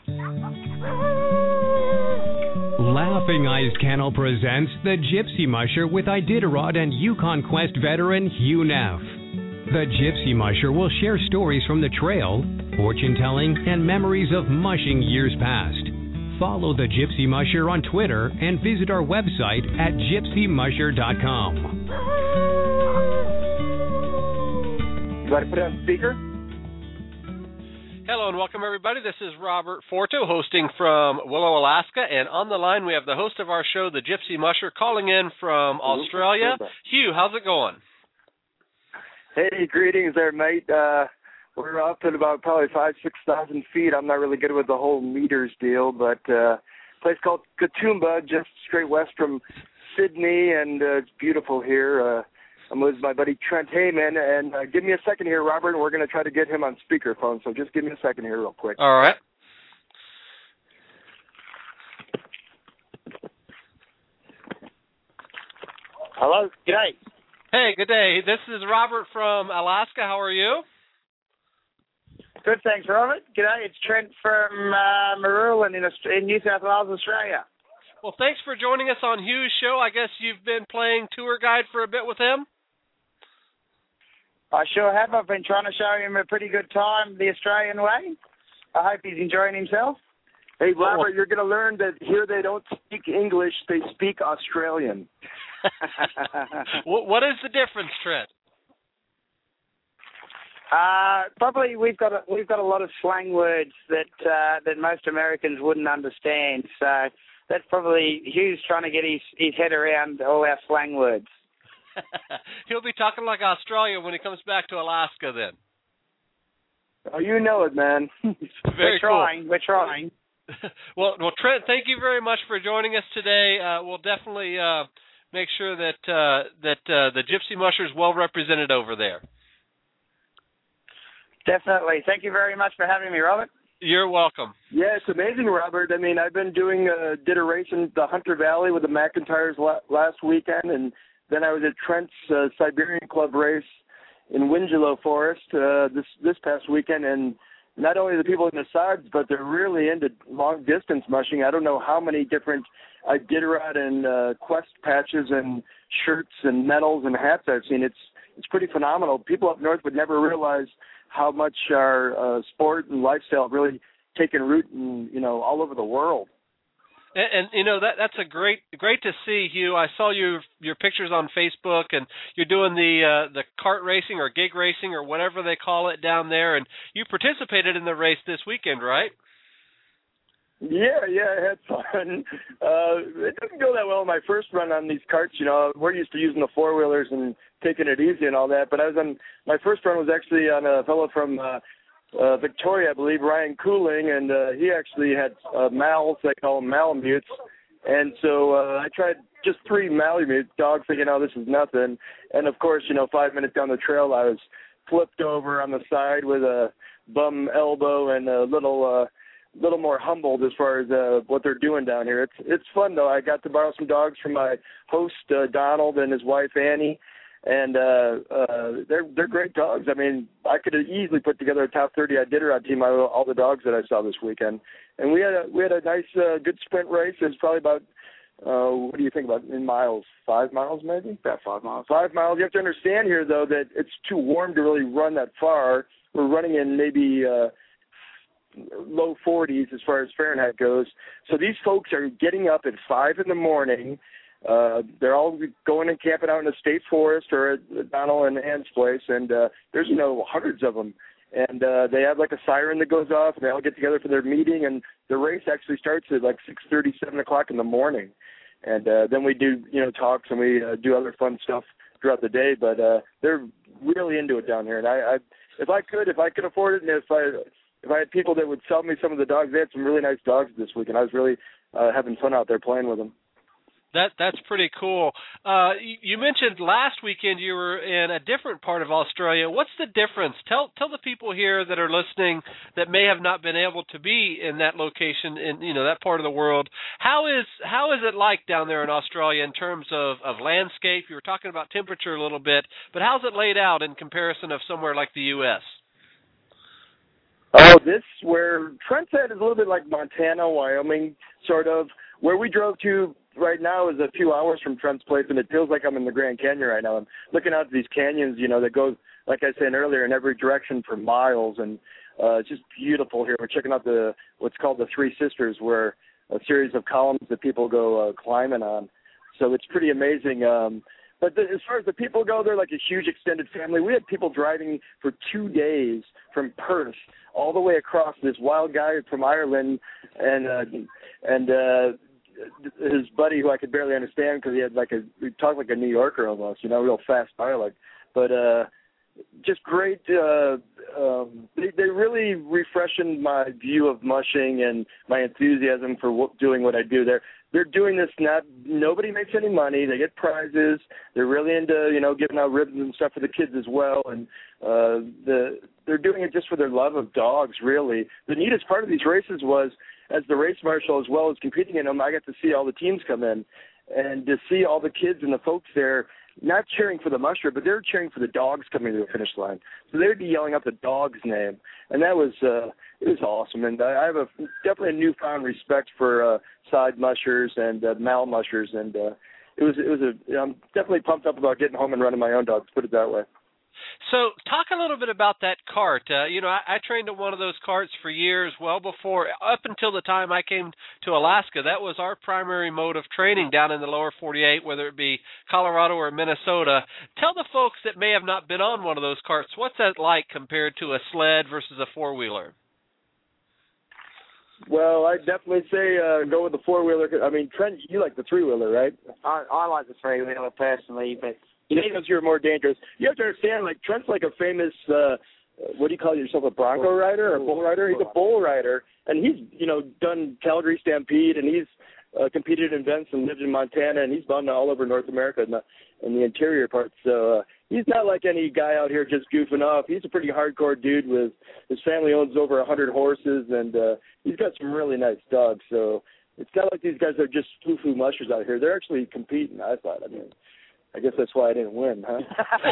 Laughing Eyes Kennel presents The Gypsy Musher with Iditarod and Yukon Quest veteran Hugh Neff. The Gypsy Musher will share stories from the trail, fortune-telling, and memories of mushing years past. Follow The Gypsy Musher on Twitter and visit our website at gypsymusher.com. You got to put it on speaker? Hello and welcome, everybody. This is Robert Forto hosting from Willow, Alaska. And on the line, we have the host of our show, the Gypsy Musher, calling in from Australia. Hugh, how's it going? Hey, greetings there, mate. We're up at about probably 6,000 feet. I'm not really good with the whole meters deal, but a place called Katoomba, just straight west from Sydney, and it's beautiful here. I'm with my buddy Trent Heyman, and give me a second here, Robert, and we're going to try to get him on speakerphone, so just give me a second here real quick. All right. Hello, g'day. Hey, good day. This is Robert from Alaska. How are you? Good, thanks, Robert. G'day, it's Trent from Marulan in New South Wales, Australia. Well, thanks for joining us on Hugh's show. I guess you've been playing tour guide for a bit with him? I sure have. I've been trying to show him a pretty good time the Australian way. I hope he's enjoying himself. Hey, Robert, you're going to learn that here they don't speak English, they speak Australian. What is the difference, Trent? Probably we've got a lot of slang words that most Americans wouldn't understand. So that's probably Hugh's trying to get his head around all our slang words. He'll be talking like Australia when he comes back to Alaska then. Oh, you know it, man. We're trying. Well, Trent, thank you very much for joining us today. We'll definitely make sure that the Gypsy Musher is well represented over there. Definitely. Thank you very much for having me, Robert. You're welcome. Yeah, it's amazing, Robert. I mean, I've been did a race in the Hunter Valley with the McIntyres last weekend, and then I was at Trent's Siberian Club race in Wingelow Forest this past weekend, and not only the people in the sides, but they're really into long-distance mushing. I don't know how many different Iditarod and Quest patches and shirts and medals and hats I've seen. It's pretty phenomenal. People up north would never realize how much our sport and lifestyle really taken root in, all over the world. And that's a great to see, Hugh. I saw your pictures on Facebook, and you're doing the kart racing or gig racing or whatever they call it down there, and you participated in the race this weekend, right? Yeah, I had fun. It didn't go that well in my first run on these carts. We're used to using the four-wheelers and taking it easy and all that, but my first run was actually on a fellow from Victoria, I believe, Ryan Cooling, and he actually had mals, they call them Malamutes, and so I tried just 3 Malamute dogs thinking, this is nothing, and of course, 5 minutes down the trail, I was flipped over on the side with a bum elbow and a little more humbled as far as what they're doing down here. It's fun, though. I got to borrow some dogs from my host, Donald, and his wife, Annie, and they're great dogs. I mean, I could have easily put together a top 30 Iditarod team out of all the dogs that I saw this weekend. And we had a nice, good sprint race. It was probably about, what do you think about in miles? 5 miles, maybe? About 5 miles. 5 miles. You have to understand here, though, that it's too warm to really run that far. We're running in maybe low 40s as far as Fahrenheit goes. So these folks are getting up at 5 in the morning. They're all going and camping out in the state forest or at Donald and Ann's place, and there's, hundreds of them. And they have like a siren that goes off, and they all get together for their meeting, and the race actually starts at like 6:30, 7 o'clock in the morning. And then we do, talks, and we do other fun stuff throughout the day, but they're really into it down here. And if I could afford it, and if I had people that would sell me some of the dogs, they had some really nice dogs this week, and I was really having fun out there playing with them. That's pretty cool. You mentioned last weekend you were in a different part of Australia. What's the difference? Tell the people here that are listening that may have not been able to be in that location in that part of the world. How is it like down there in Australia in terms of landscape? You were talking about temperature a little bit, but how's it laid out in comparison of somewhere like the U.S.? Oh, this where Trent's Head is a little bit like Montana, Wyoming, sort of. Where we drove to right now is a few hours from Trent's place, and it feels like I'm in the Grand Canyon right now. I'm looking out at these canyons, that go, like I said earlier, in every direction for miles, and it's just beautiful here. We're checking out what's called the Three Sisters, where a series of columns that people go climbing on. So it's pretty amazing. But as far as the people go, they're like a huge extended family. We had people driving for 2 days from Perth all the way across, this wild guy from Ireland and his buddy, who I could barely understand because he talked like a New Yorker almost, real fast dialect. But just great. They really refreshened my view of mushing and my enthusiasm for doing what I do. They're doing this nobody makes any money. They get prizes. They're really into, giving out ribbons and stuff for the kids as well. And they're doing it just for their love of dogs, really. The neatest part of these races was, as the race marshal as well as competing in them, I got to see all the teams come in and to see all the kids and the folks there not cheering for the musher, but they're cheering for the dogs coming to the finish line. So they'd be yelling out the dog's name, and that was it was awesome. And I have definitely a newfound respect for side mushers and mal mushers, and I'm definitely pumped up about getting home and running my own dogs. Put it that way. So talk a little bit about that cart. I trained on one of those carts for years, well before, up until the time I came to Alaska. That was our primary mode of training down in the lower 48, whether it be Colorado or Minnesota. Tell the folks that may have not been on one of those carts, what's that like compared to a sled versus a four-wheeler? Well, I'd definitely say go with the four-wheeler. I mean, Trent, you like the three-wheeler, right? I like the three-wheeler personally, but... Because you're more dangerous. You have to understand, Trent's like a famous, what do you call yourself, a bronco rider or a bull rider? He's a bull rider, and he's, done Calgary Stampede, and he's competed in events and lived in Montana, and he's gone all over North America in the interior parts. So he's not like any guy out here just goofing off. He's a pretty hardcore dude. His family owns over 100 horses, and he's got some really nice dogs. So it's not like these guys are just foo-foo mushers out here. They're actually competing, I thought. I guess that's why I didn't win, huh?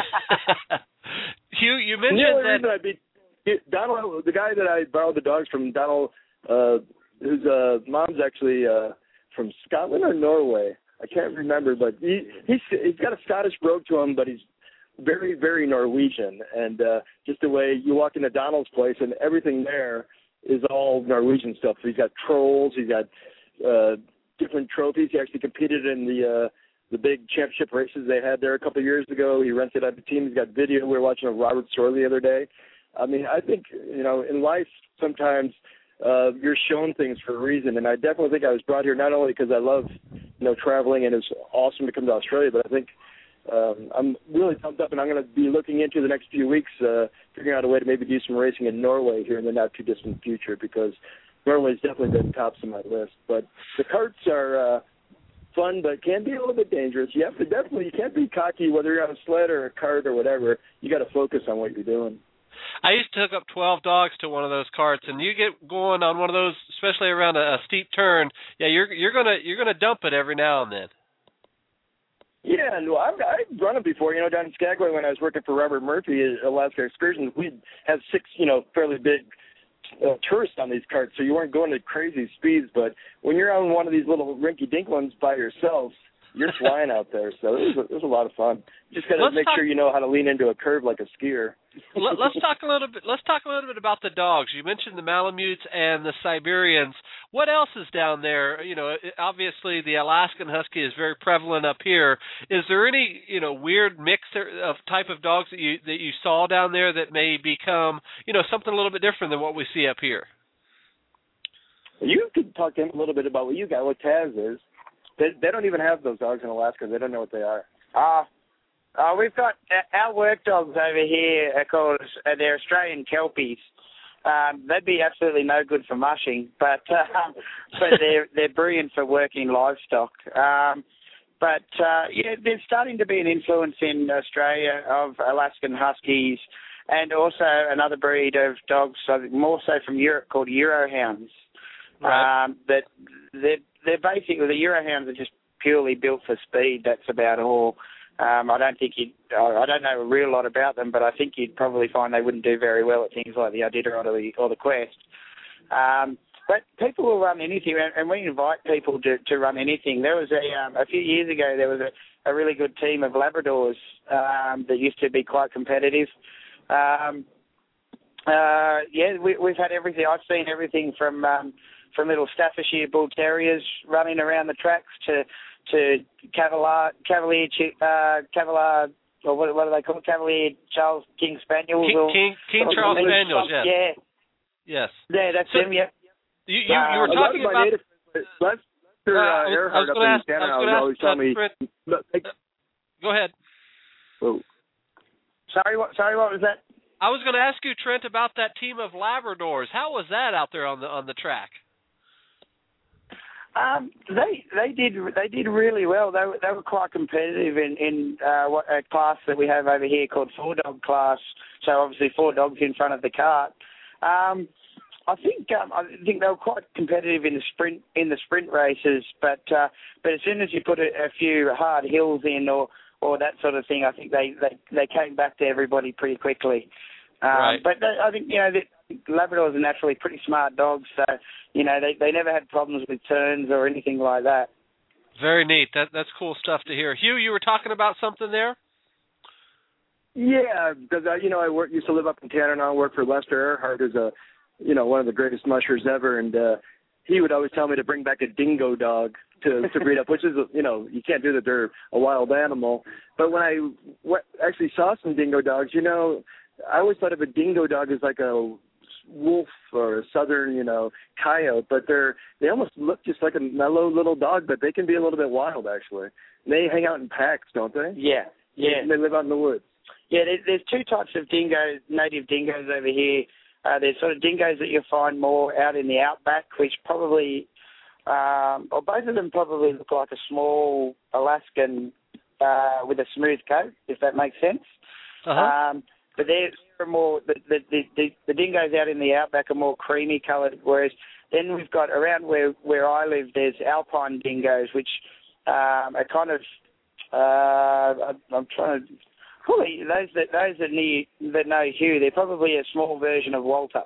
Hugh, you mentioned that I beat Donald, the guy that I borrowed the dogs from, Donald, whose mom's actually from Scotland or Norway. I can't remember, but he's got a Scottish brogue to him, but he's very, very Norwegian. And just the way you walk into Donald's place, and everything there is all Norwegian stuff. So he's got trolls, he's got different trophies. He actually competed in the big championship races they had there a couple of years ago. He rented out the team. He's got video. We were watching a Robert Sorley the other day. I mean, I think, in life sometimes you're shown things for a reason, and I definitely think I was brought here not only because I love, traveling and it's awesome to come to Australia, but I think I'm really pumped up, and I'm going to be looking into the next few weeks, figuring out a way to maybe do some racing in Norway here in the not-too-distant future, because Norway's definitely been tops of my list. But the carts are fun, but can be a little bit dangerous. You can't be cocky whether you're on a sled or a cart or whatever. You got to focus on what you're doing. I used to hook up 12 dogs to one of those carts, and you get going on one of those, especially around a steep turn. Yeah, you're gonna dump it every now and then. Yeah, no, I've run it before. Down in Skagway when I was working for Robert Murphy at Alaska Excursions, we'd have 6, fairly big tourists on these carts, so you weren't going at crazy speeds. But when you're on one of these little rinky-dink ones by yourself, you're flying out there. So it was a lot of fun. Just got to make sure you know how to lean into a curve like a skier. Let's talk a little bit about the dogs. You mentioned the Malamutes and the Siberians. What else is down there? Obviously the Alaskan Husky is very prevalent up here. Is there any weird mix of type of dogs that you saw down there that may become something a little bit different than what we see up here? You could talk to him a little bit about what you got, what Taz is. They don't even have those dogs in Alaska. They don't know what they are. We've got our work dogs over here are called they're Australian Kelpies. They'd be absolutely no good for mushing, but they're brilliant for working livestock. There's starting to be an influence in Australia of Alaskan Huskies, and also another breed of dogs, more so from Europe, called Eurohounds. Right. That they're basically, the Eurohounds are just purely built for speed. That's about all. I don't know a real lot about them, but I think you'd probably find they wouldn't do very well at things like the Iditarod or the Quest. But people will run anything, and we invite people to run anything. There was a few years ago, there was a really good team of Labradors that used to be quite competitive. We've had everything. I've seen everything from little Staffordshire Bull Terriers running around the tracks to Cavalier, or what do they call it? Cavalier Charles King Spaniels. King Charles Spaniels, yeah. Yeah. Yes. Yeah, that's him, yeah. You were talking about... Lester Earhart up in Canada always tell me... Go ahead. Oh. Sorry, what was that? I was going to ask you, Trent, about that team of Labradors. How was that out there on the track? They did really well. They were quite competitive in what a class that we have over here called 4-dog class. So obviously 4 dogs in front of the cart. I think they were quite competitive in the sprint races, but as soon as you put a few hard hills in or that sort of thing, I think they came back to everybody pretty quickly. Right. But I think the Labradors are naturally pretty smart dogs, so they never had problems with turns or anything like that. Very neat. That's cool stuff to hear. Hugh, you were talking about something there? Yeah, because I used to live up in Canada, and I work for Lester Earhart, who's one of the greatest mushers ever, and he would always tell me to bring back a dingo dog to breed up, which is you can't do that; they're a wild animal. But when I actually saw some dingo dogs, I always thought of a dingo dog as like a wolf or a southern, coyote, but they almost look just like a mellow little dog, but they can be a little bit wild actually. And they hang out in packs, don't they? Yeah. And they live out in the woods. Yeah, there's 2 types of dingoes, native dingoes over here. There's sort of dingoes that you'll find more out in the outback, which probably, or both of them probably look like a small Alaskan with a smooth coat, if that makes sense. Uh-huh. But they're more, the dingoes out in the outback are more creamy coloured, whereas then we've got around where I live, there's alpine dingoes, which are kind of, I'm trying to, probably those that know Hugh, they're probably a small version of Walter.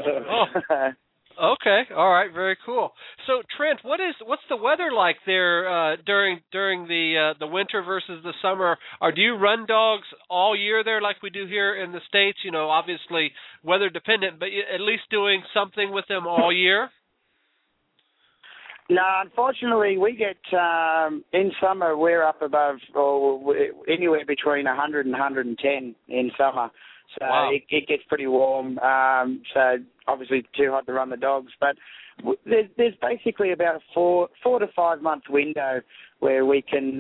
Okay, all right, very cool. So Trent, what's the weather like there during the winter versus the summer? Or do you run dogs all year there like we do here in the States? Obviously weather dependent, but at least doing something with them all year? No, unfortunately, we get, in summer, we're up above, or anywhere between 100 and 110 in summer. So wow. It gets pretty warm. So obviously too hot to run the dogs. But there's basically about a 4 to 5 month window where we can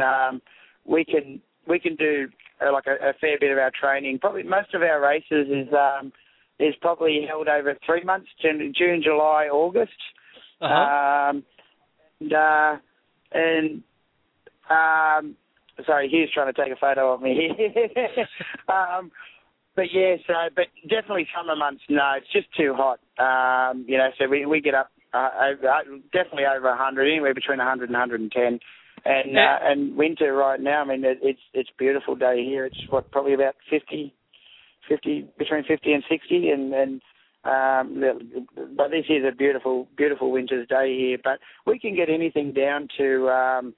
do like a fair bit of our training. Probably most of our races is probably held over 3 months, June, July, August. Uh-huh. Sorry, Hugh's trying to take a photo of me. But definitely summer months, no, it's just too hot. So we get up definitely over 100, anywhere between 100 and 110. And winter right now, I mean, it's a beautiful day here. It's probably about 50, between 50 and 60, but this is a beautiful, beautiful winter's day here. But we can get anything down to,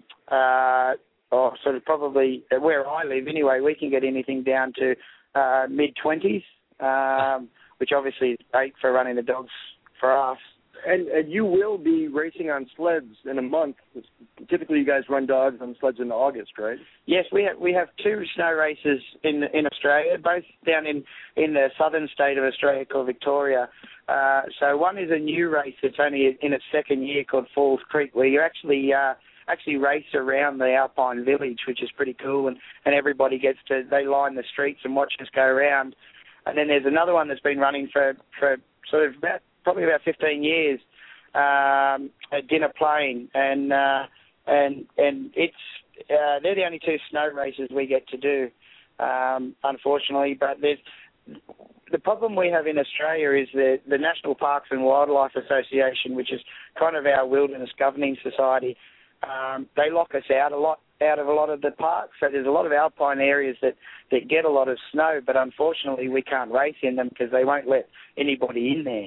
sort of probably where I live anyway. We can get anything down to mid-20s, which obviously is great for running the dogs for us. And you will be racing on sleds in a month. Typically, you guys run dogs on sleds in August, right? Yes, we have 2 snow races in Australia, both down in the southern state of Australia called Victoria. So one is a new race that's only in its second year called Falls Creek, where you actually race around the Alpine Village, which is pretty cool, and everybody they line the streets and watch us go around. And then there's another one that's been running for sort of probably about 15 years at Dinner Plain, and it's they're the only 2 snow races we get to do, unfortunately. But the problem we have in Australia is the National Parks and Wildlife Association, which is kind of our wilderness governing society. They lock us out of a lot of the parks. So there's a lot of alpine areas that get a lot of snow, but unfortunately we can't race in them because they won't let anybody in there.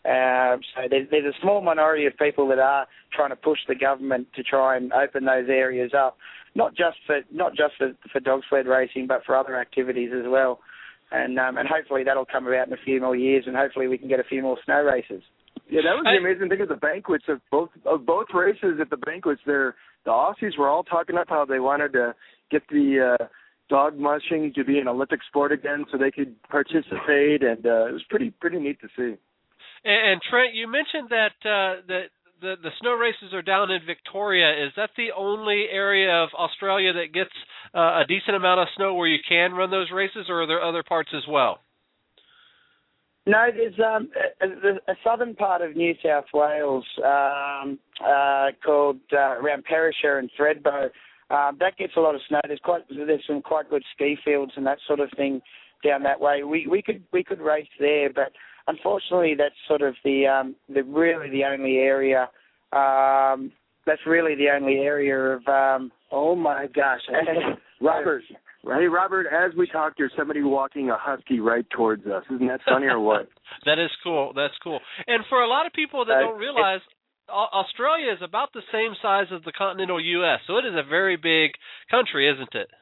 So there's a small minority of people that are trying to push the government to try and open those areas up, not just for dog sled racing, but for other activities as well. And hopefully that'll come about in a few more years, and hopefully we can get a few more snow races. Yeah, that was the amazing thing at the banquets of both races. At the banquets, the Aussies were all talking up how they wanted to get the dog mushing to be an Olympic sport again, so they could participate, and it was pretty neat to see. And Trent, you mentioned that the snow races are down in Victoria. Is that the only area of Australia that gets a decent amount of snow where you can run those races, or are there other parts as well? No, there's a southern part of New South Wales called around Perisher and Thredbo. That gets a lot of snow. There's some quite good ski fields and that sort of thing down that way. We could race there, but unfortunately that's sort of the only area. That's really the only area of. Oh my gosh, Robert. Hey, Robert, as we talked, there's somebody walking a husky right towards us. Isn't that funny or what? That is cool. That's cool. And for a lot of people that don't realize, Australia is about the same size as the continental U.S., so it is a very big country, isn't it?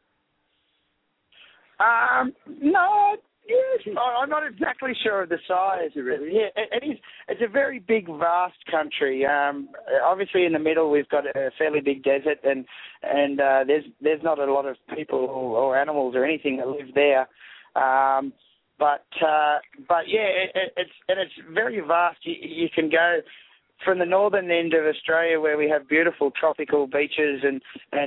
No, yes. I'm not exactly sure of the size. Really? Yeah, it is. It's a very big, vast country. Obviously, in the middle, we've got a fairly big desert, and there's not a lot of people or animals or anything that live there. But yeah, it's very vast. You can go from the northern end of Australia, where we have beautiful tropical beaches, and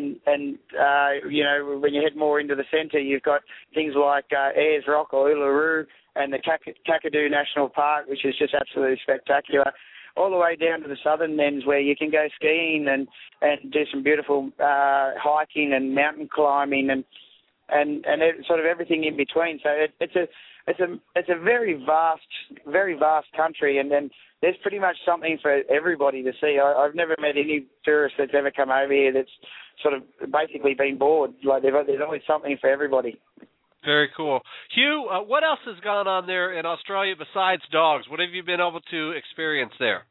you know, when you head more into the centre, you've got things like Ayers Rock or Uluru, and the Kakadu National Park, which is just absolutely spectacular, all the way down to the southern ends, where you can go skiing and do some beautiful hiking and mountain climbing and sort of everything in between. So it's a very vast country, and then there's pretty much something for everybody to see. I've never met any tourist that's ever come over here that's sort of basically been bored. Like there's always something for everybody. Very cool. Hugh, what else has gone on there in Australia besides dogs? What have you been able to experience there?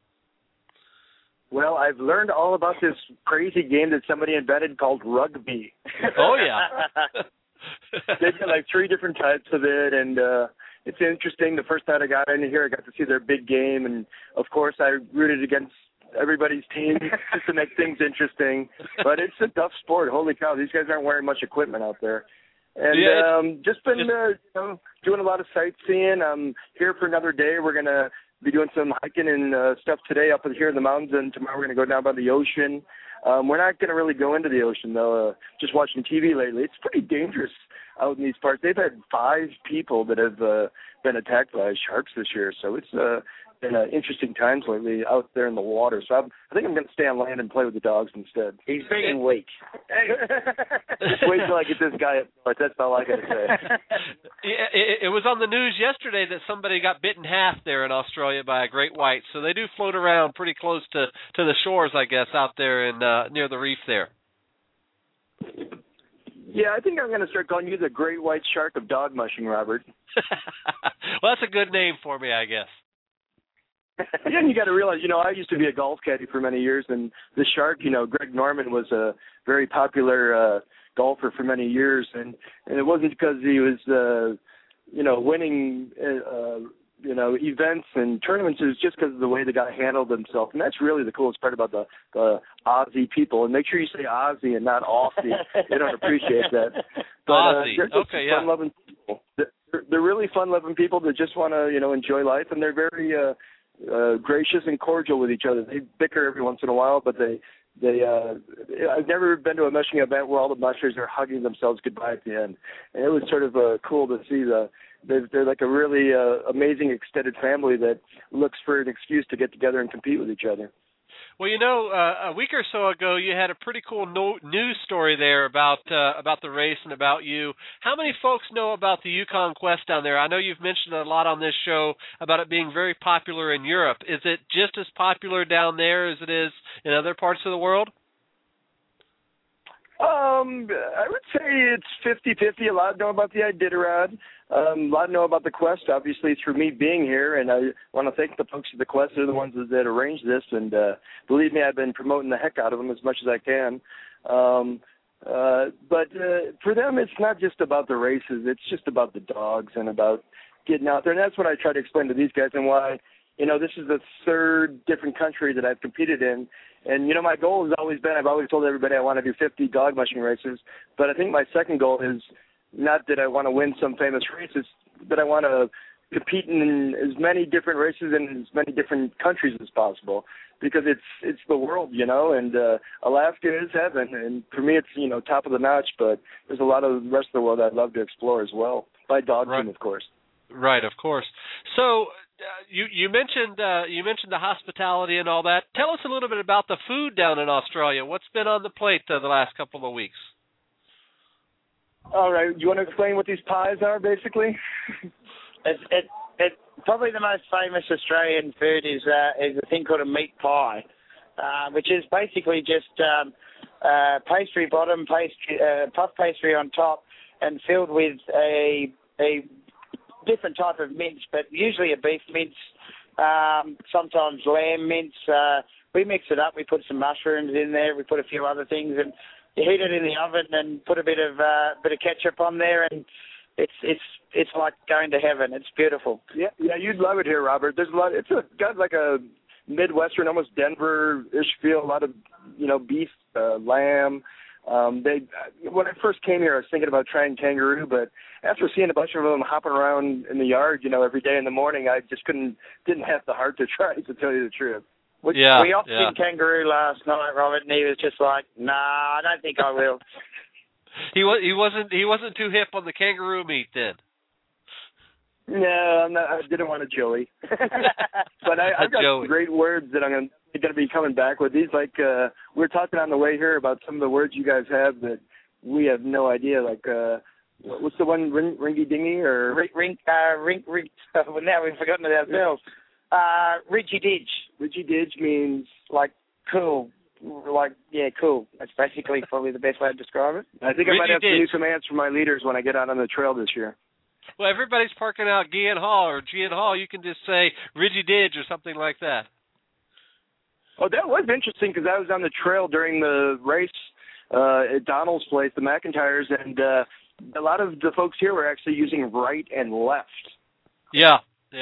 Well, I've learned all about this crazy game that somebody invented called rugby. Oh, yeah. They've got like 3 different types of it, and it's interesting. The first night I got in here, I got to see their big game, and of course I rooted against everybody's team just to make things interesting. But it's a tough sport. Holy cow, these guys aren't wearing much equipment out there. And just been doing a lot of sightseeing. I'm here for another day. We're going to be doing some hiking and stuff today up here in the mountains, and tomorrow we're going to go down by the ocean. We're not going to really go into the ocean, though. Just watching TV lately, it's pretty dangerous out in these parts. They've had 5 people that have been attacked by sharks this year, so it's been interesting times lately out there in the water. So I think I'm going to stay on land and play with the dogs instead. He's being weak. Just wait till I get this guy up north. That's all I got to say. It was on the news yesterday that somebody got bit in half there in Australia by a great white. So they do float around pretty close to the shores, I guess, out there in near the reef there. Yeah, I think I'm going to start calling you the great white shark of dog mushing, Robert. Well, that's a good name for me, I guess. Yeah, and you got to realize, I used to be a golf caddy for many years, and the shark, Greg Norman was a very popular golfer for many years, and it wasn't because he was, winning, events and tournaments. It was just because of the way the guy handled himself, and that's really the coolest part about the Aussie people. And make sure you say Aussie and not Aussie. They don't appreciate that. But, Aussie, they're just fun-loving people. They're really fun-loving people that just want to, enjoy life, and they're very gracious and cordial with each other. They bicker every once in a while, but I've never been to a mushing event where all the mushers are hugging themselves goodbye at the end. And it was sort of cool to see they're like a really amazing extended family that looks for an excuse to get together and compete with each other. Well, a week or so ago, you had a pretty cool news story there about the race and about you. How many folks know about the Yukon Quest down there? I know you've mentioned a lot on this show about it being very popular in Europe. Is it just as popular down there as it is in other parts of the world? I would say it's 50-50. A lot know about the Iditarod. A lot know about the Quest, obviously, through me being here. And I want to thank the folks at the Quest. They're the ones that arranged this. And believe me, I've been promoting the heck out of them as much as I can. But for them, it's not just about the races. It's just about the dogs and about getting out there. And that's what I try to explain to these guys and why, this is the third different country that I've competed in. And, my goal has always been, I've always told everybody I want to do 50 dog mushing races. But I think my second goal is not that I want to win some famous races, but I want to compete in as many different races in as many different countries as possible. Because it's the world, and Alaska is heaven. And for me, it's, top of the notch. But there's a lot of the rest of the world I'd love to explore as well, by dog team, of course. Right, of course. So you mentioned the hospitality and all that. Tell us a little bit about the food down in Australia. What's been on the plate the last couple of weeks? All right. You want to explain what these pies are, basically? It's probably the most famous Australian food is a thing called a meat pie, which is basically just pastry bottom, puff pastry on top, and filled with a different type of mince, but usually a beef mince, sometimes lamb mince. We mix it up. We put some mushrooms in there. We put a few other things, and you heat it in the oven and put a bit of ketchup on there, and it's like going to heaven. It's beautiful. Yeah, you'd love it here, Robert. There's a lot. It's got like a Midwestern, almost Denver-ish feel. A lot of beef, lamb. When I first came here, I was thinking about trying kangaroo, but after seeing a bunch of them hopping around in the yard, every day in the morning, I just didn't have the heart to try, to tell you the truth. We opted in kangaroo last night, Robert, and he was just like, "Nah, I don't think I will." He wasn't too hip on the kangaroo meat then. No, I'm not. I didn't want a Joey. But I've got some great words that I'm going to be coming back with. These, like, we were talking on the way here about some of the words you guys have that we have no idea. Like, what's the one, ringy dingy or rink? Well, now we've forgotten it ourselves. Ridgy Didge. Ridgy Didge means like cool. Cool. That's basically probably the best way to describe it. I think I might have some new commands from my leaders when I get out on the trail this year. Well, everybody's parking out Gian Hall or Gian Hall. You can just say Ridgy Didge or something like that. Oh, that was interesting because I was on the trail during the race at Donald's place, the McIntyres, and a lot of the folks here were actually using right and left. Yeah.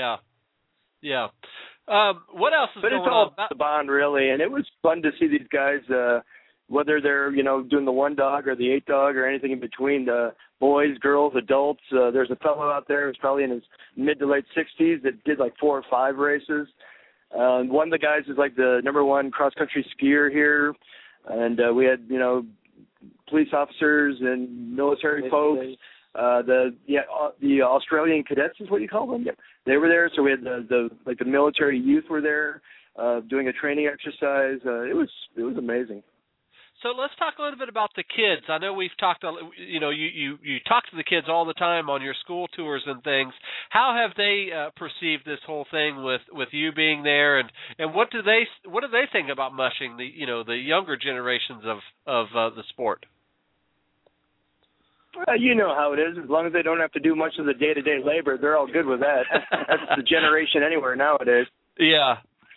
What else is but going on? But it's all about the bond, really, and it was fun to see these guys, whether they're, doing the one dog or the 8 dog or anything in between, the boys, girls, adults. There's a fellow out there who's probably in his mid to late 60s that did like 4 or 5 races. One of the guys is like the #1 cross-country skier here, and we had, police officers and military folks. The Australian cadets is what you call them. Yep. They were there, so we had the military youth were there doing a training exercise. It was amazing. So let's talk a little bit about the kids. I know we've talked, you talk to the kids all the time on your school tours and things. How have they perceived this whole thing with you being there, and what do they think about mushing, the younger generations of the sport? You know how it is. As long as they don't have to do much of the day-to-day labor, they're all good with that. That's the generation anywhere nowadays. Yeah.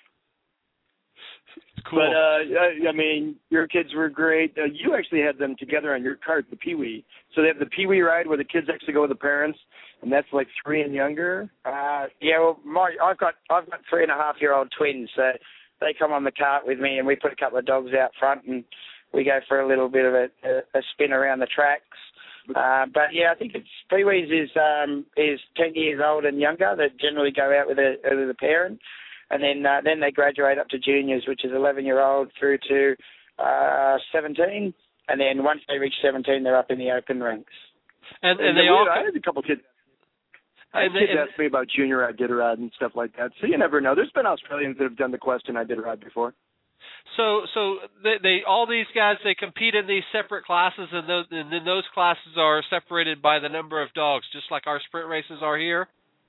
Cool. But, your kids were great. You actually had them together on your cart, the Pee-wee. So they have the Pee-wee ride where the kids actually go with the parents, and that's like 3 and younger? Well, I've got 3.5-year-old twins, so they come on the cart with me, and we put a couple of dogs out front, and we go for a little bit of a spin around the tracks. But yeah, I think Pee-wees is 10 years old and younger that generally go out with a parent, and then they graduate up to juniors, which is 11-year-old through to 17, and then once they reach 17, they're up in the open ranks. And they all. I had a couple kids. Kids asked me about junior Iditarod and stuff like that. So you never know. There's been Australians that have done the Quest and Iditarod before. So they all these guys, they compete in these separate classes, and then those classes are separated by the number of dogs, just like our sprint races are here.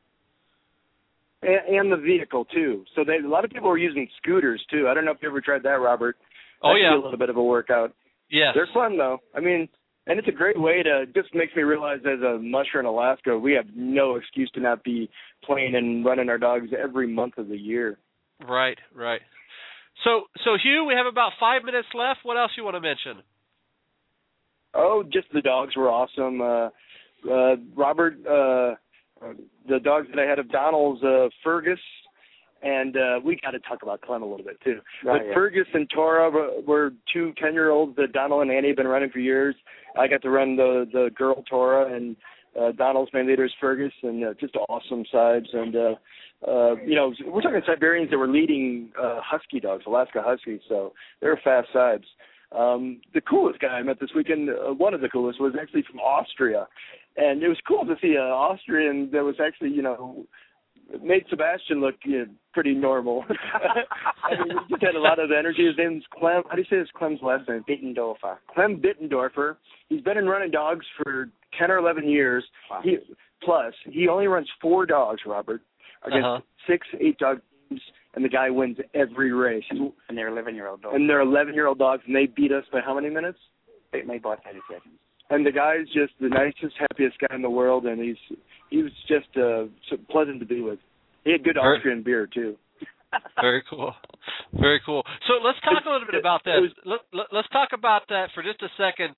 And the vehicle too. So a lot of people are using scooters too. I don't know if you ever tried that, Robert. Oh yeah, a little bit of a workout. Yes. They're fun, though. I mean, and it's a great way to, just makes me realize as a musher in Alaska, we have no excuse to not be playing and running our dogs every month of the year. Right. So Hugh, we have about 5 minutes left. What else you want to mention? Oh, just the dogs were awesome. Robert, the dogs that I had of Donald's, Fergus, and we got to talk about Clem a little bit too. Right, but Fergus and Tora were 2 10-year-olds that Donald and Annie have been running for years. I got to run the girl Tora, and Donald's main leader is Fergus, and just awesome sides. And we're talking Siberians that were leading husky dogs, Alaska Huskies, so they're fast sides. The coolest guy I met this weekend, one of the coolest, was actually from Austria. And it was cool to see an Austrian that was actually, made Sebastian look pretty normal. I mean, he just had a lot of energy. His name's Clem. How do you say his Clem's last name? Bittendorfer. Clem Bittendorfer. He's been in running dogs for 10 or 11 years. Wow. He only runs 4 dogs, Robert, against 6, 8 dog teams, and the guy wins every race. And they're 11-year-old dogs. And they're 11-year-old dogs, and they beat us by how many minutes? Beat me by 30 seconds. And the guy's just the nicest, happiest guy in the world, and he was just so pleasant to be with. He had good Austrian beer, too. Very cool. Very cool. So let's talk a little bit about that. Let's talk about that for just a second.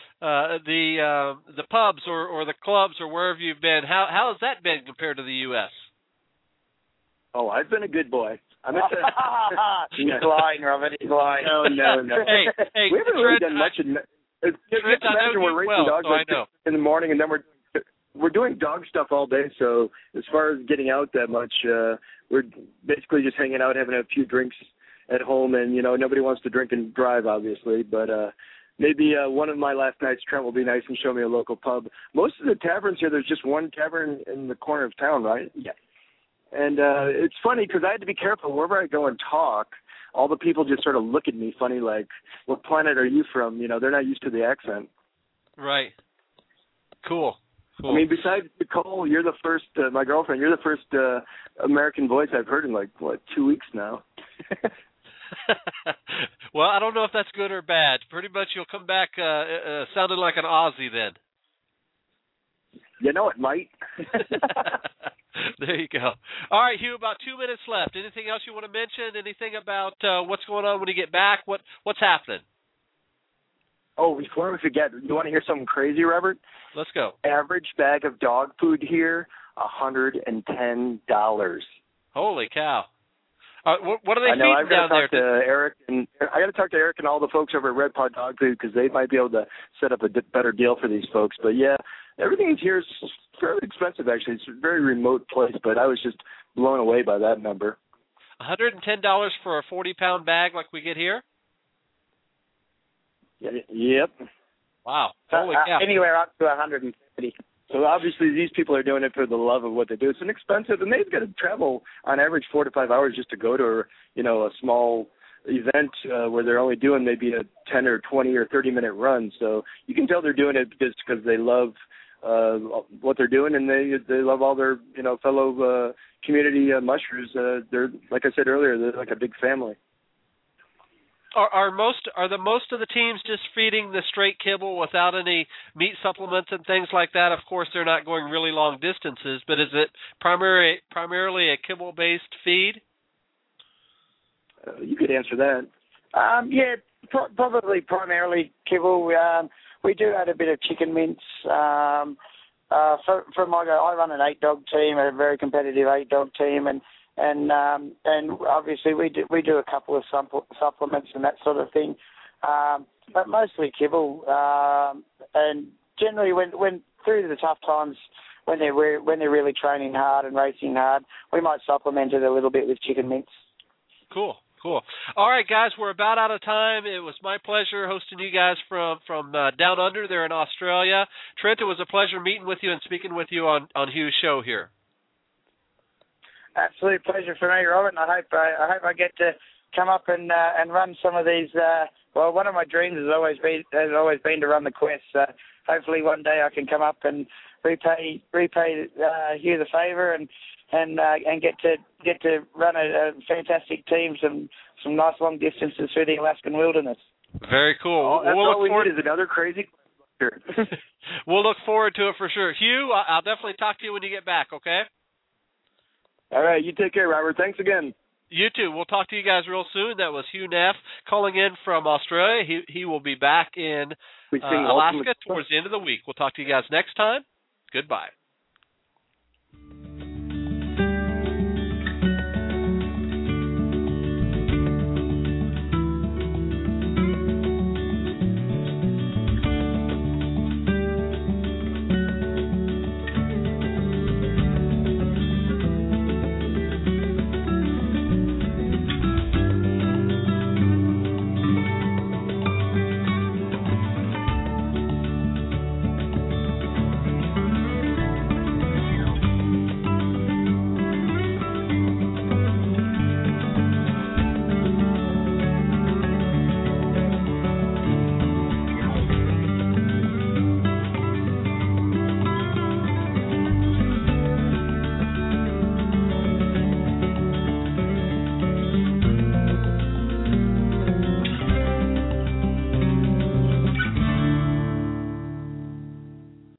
The pubs or the clubs or wherever you've been, how has that been compared to the U.S.? Oh, I've been a good boy. He's lying, Robert. He's lying. No. Hey, we haven't really done much. Just imagine we're racing dogs in the morning, and then we're doing dog stuff all day. So as far as getting out that much, we're basically just hanging out, having a few drinks at home, and nobody wants to drink and drive, obviously. But maybe one of my last nights, Trent will be nice and show me a local pub. Most of the taverns here, there's just one tavern in the corner of town, right? Yeah. And it's funny because I had to be careful. Wherever I go and talk, all the people just sort of look at me funny, like, what planet are you from? They're not used to the accent. Right. Cool. I mean, besides Nicole, you're the first, my girlfriend, you're the first American voice I've heard in, 2 weeks now. Well, I don't know if that's good or bad. Pretty much you'll come back sounding like an Aussie then. It might. There you go. All right, Hugh, about 2 minutes left. Anything else you want to mention? Anything about what's going on when you get back? What's happening? Oh, before we forget, you want to hear something crazy, Robert? Let's go. Average bag of dog food here, $110. Holy cow. What are they feeding down there? I got to talk to Eric and all the folks over at Red Paw Dog Food because they might be able to set up a better deal for these folks. But, yeah, everything here is fairly expensive, actually. It's a very remote place, but I was just blown away by that number. $110 for a 40-pound bag like we get here? Yep. Wow. Holy cow. Anywhere up to 130. So obviously these people are doing it for the love of what they do. It's inexpensive, and they've got to travel on average 4 to 5 hours just to go to a small event where they're only doing maybe a 10 or 20 or 30-minute run. So you can tell they're doing it just because they love what they're doing, and they love all their fellow community mushers. They're, like I said earlier, they're like a big family. Are most of the teams just feeding the straight kibble without any meat supplements and things like that? Of course, they're not going really long distances, but is it primarily a kibble-based feed? You could answer that. Probably primarily kibble. We do add a bit of chicken mince. For my go, I run an 8-dog team, a very competitive 8-dog team, and obviously we do a couple of supplements and that sort of thing, but mostly kibble. And generally, when through the tough times, when they're really training hard and racing hard, we might supplement it a little bit with chicken mince. Cool. All right, guys, we're about out of time. It was my pleasure hosting you guys from down under there in Australia. Trent, it was a pleasure meeting with you and speaking with you on Hugh's show here. Absolute pleasure for me, Robert, and I hope I get to come up and run some of these. Well, one of my dreams has always been to run the Quest. So hopefully one day I can come up and repay Hugh the favour and get to run a fantastic team, some nice long distances through the Alaskan wilderness. Very cool. That's we'll all we need is another crazy buster. We'll look forward to it for sure. Hugh, I'll definitely talk to you when you get back, okay? All right, you take care, Robert. Thanks again. You too. We'll talk to you guys real soon. That was Hugh Neff calling in from Australia. He will be back in Alaska towards the end of the week. We'll talk to you guys next time. Goodbye.